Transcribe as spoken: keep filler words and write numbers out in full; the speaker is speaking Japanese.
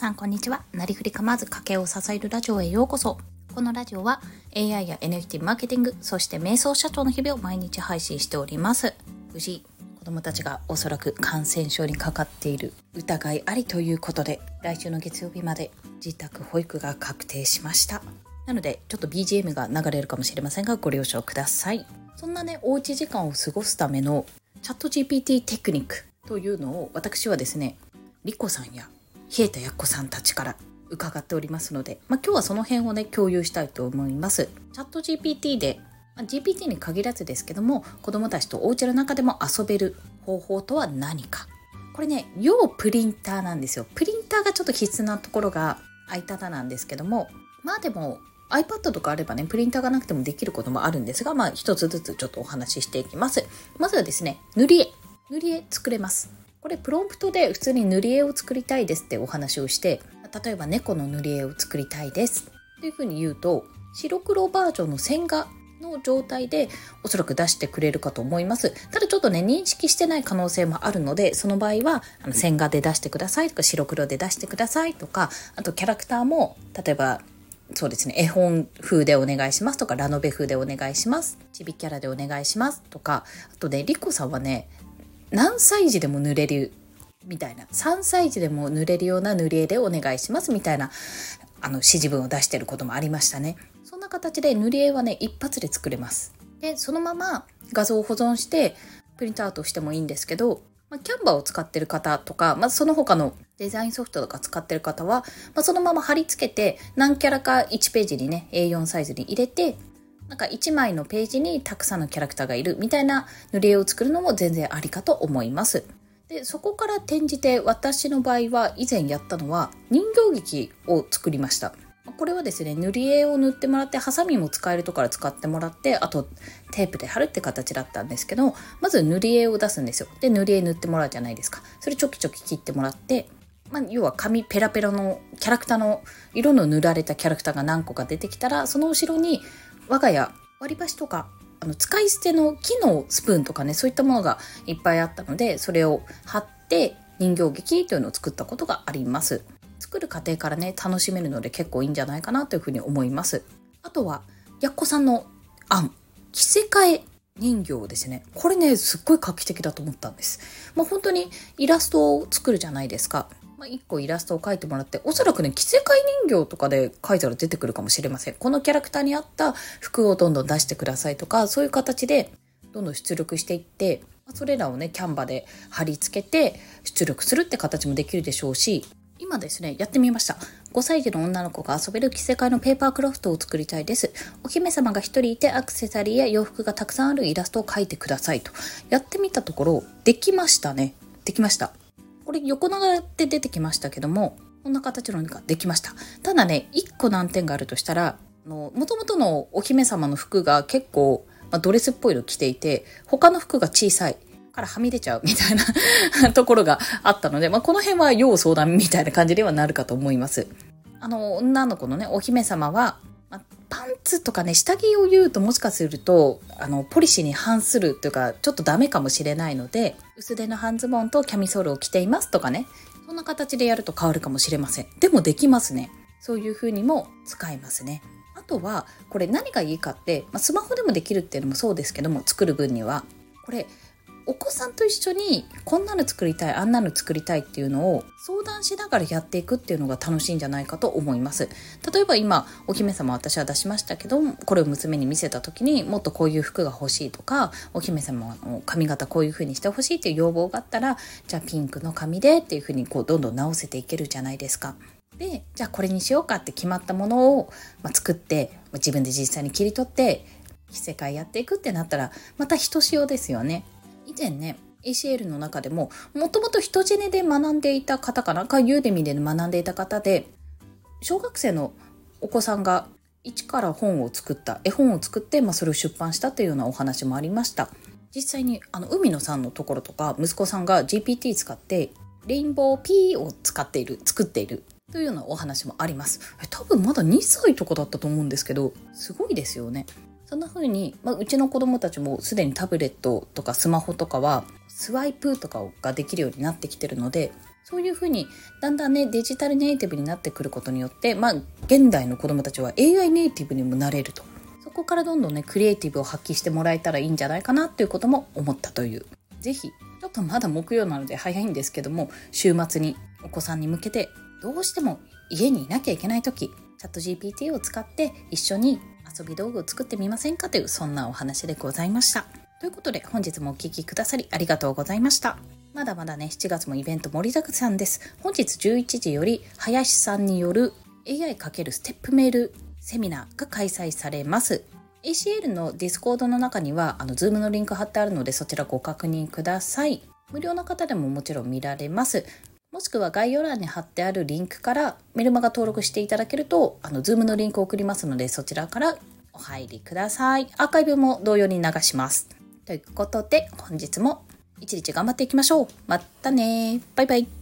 さんこんにちは。なりふり構わず家計を支えるラジオへようこそ。このラジオは エーアイ や エヌエフティー マーケティング、そして瞑想社長の日々を毎日配信しております。無事子どもたちがおそらく感染症にかかっている疑いありということで、来週の月曜日まで自宅保育が確定しました。なのでちょっと ビージーエム が流れるかもしれませんがご了承ください。そんなねおうち時間を過ごすためのチャット ジーピーティー テクニックというのを私はですね、リコさんや稗田やっこさんたちから伺っておりますので、まあ、今日はその辺をね共有したいと思います。チャット ジーピーティー で、まあ、ジーピーティー に限らずですけども、子どもたちとお家の中でも遊べる方法とは何か。これね、要プリンターなんですよ。プリンターがちょっと必須なところがあいただなんですけども、まあでも iPad とかあればねプリンターがなくてもできることもあるんですが、まあ一つずつちょっとお話ししていきます。まずはですね、塗り絵塗り絵作れます。これプロンプトで普通に塗り絵を作りたいですってお話をして、例えば猫の塗り絵を作りたいですっていうふうに言うと、白黒バージョンの線画の状態でおそらく出してくれるかと思います。ただちょっとね認識してない可能性もあるので、その場合はあの線画で出してくださいとか白黒で出してくださいとか、あとキャラクターも例えばそうですね、絵本風でお願いしますとか、ラノベ風でお願いします、ちびキャラでお願いしますとか、あとねリコさんはね何歳児でも塗れるみたいな、さんさい児でも塗れるような塗り絵でお願いしますみたいなあの指示文を出していることもありましたね。そんな形で塗り絵はね一発で作れます。でそのまま画像を保存してプリントアウトしてもいいんですけど、まあ、キャンバーを使ってる方とか、まあ、その他のデザインソフトとか使ってる方は、まあ、そのまま貼り付けて何キャラかいちページにね エーよん サイズに入れて、なんかいちまいのページにたくさんのキャラクターがいるみたいな塗り絵を作るのも全然ありかと思います。でそこから転じて私の場合は以前やったのは人形劇を作りました。これはですね、塗り絵を塗ってもらって、ハサミも使えるとこから使ってもらって、あとテープで貼るって形だったんですけど、まず塗り絵を出すんですよ。で塗り絵塗ってもらうじゃないですか。それちょきちょき切ってもらって、まあ、要は紙ペラペラのキャラクターの色の塗られたキャラクターが何個か出てきたら、その後ろに我が家割り箸とかあの使い捨ての木のスプーンとかね、そういったものがいっぱいあったので、それを貼って人形劇というのを作ったことがあります。作る過程からね楽しめるので結構いいんじゃないかなというふうに思います。あとはやっこさんの案、着せ替え人形ですね。これねすっごい画期的だと思ったんです。まあ、本当にイラストを作るじゃないですか。まあ、いっこイラストを描いてもらって、おそらくね着せ替え人形とかで描いたら出てくるかもしれません。このキャラクターに合った服をどんどん出してくださいとか、そういう形でどんどん出力していって、それらをねキャンバで貼り付けて出力するって形もできるでしょうし、今ですねやってみました。ごさい児の女の子が遊べる着せ替えのペーパークラフトを作りたいです。お姫様が一人いてアクセサリーや洋服がたくさんあるイラストを描いてくださいとやってみたところ、できましたね。できました。これ横長って出てきましたけども、こんな形のができました。ただねいっこ難点があるとしたら、もともとのお姫様の服が結構、まあ、ドレスっぽいの着ていて、他の服が小さいからはみ出ちゃうみたいなところがあったので、まあ、この辺は要相談みたいな感じではなるかと思います。あの女の子のねお姫様は、まあ、パンツとかね下着を言うともしかするとあのポリシーに反するというかちょっとダメかもしれないので、薄手の半ズボンとキャミソールを着ていますとかね、そんな形でやると変わるかもしれません。でもできますね。そういう風にも使えますね。あとはこれ何がいいかって、まあ、スマホでもできるっていうのもそうですけども、作る分にはこれお子さんと一緒にこんなの作りたいあんなの作りたいっていうのを相談しながらやっていくっていうのが楽しいんじゃないかと思います。例えば今お姫様私は出しましたけど、これを娘に見せた時にもっとこういう服が欲しいとか、お姫様の髪型こういう風にしてほしいっていう要望があったら、じゃあピンクの髪でっていう風にこうどんどん直せていけるじゃないですか。でじゃあこれにしようかって決まったものを、まあ、作って自分で実際に切り取って着せ替えやっていくってなったらまたひとしおですよね。以前ね エーシーエル の中でももともと人ジェネで学んでいた方かなか、ユーデミで学んでいた方で、小学生のお子さんが一から本を作った絵本を作って、まあ、それを出版したというようなお話もありました。実際にあの海野さんのところとか息子さんが ジーピーティー 使ってレインボーピーを使っている作っているというようなお話もあります。多分まだにさいとかだったと思うんですけど、すごいですよね。そんな風に、まあ、うちの子供たちもすでにタブレットとかスマホとかはスワイプとかができるようになってきてるので、 そういうふうにだんだんねデジタルネイティブになってくることによって、まあ現代の子どもたちは エーアイ ネイティブにもなれると、そこからどんどんねクリエイティブを発揮してもらえたらいいんじゃないかなっていうことも思ったという、ぜひちょっとまだ木曜なので早いんですけども、週末にお子さんに向けてどうしても家にいなきゃいけないとき、チャット ジーピーティー を使って一緒に遊び道具を作ってみませんかという、そんなお話でございました。ということで本日もお聞きくださりありがとうございました。まだまだねしちがつもイベント盛りだくさんです。本日じゅういちじより林さんによる エーアイ× ステップメールセミナーが開催されます。 エーシーエル のディスコードの中にはあの Zoom のリンク貼ってあるので、そちらご確認ください。無料の方でももちろん見られます。もしくは概要欄に貼ってあるリンクからメルマガ登録していただけると、あの Zoom のリンクを送りますので、そちらからお入りください。アーカイブも同様に流します。ということで本日も一日頑張っていきましょう。またね。バイバイ。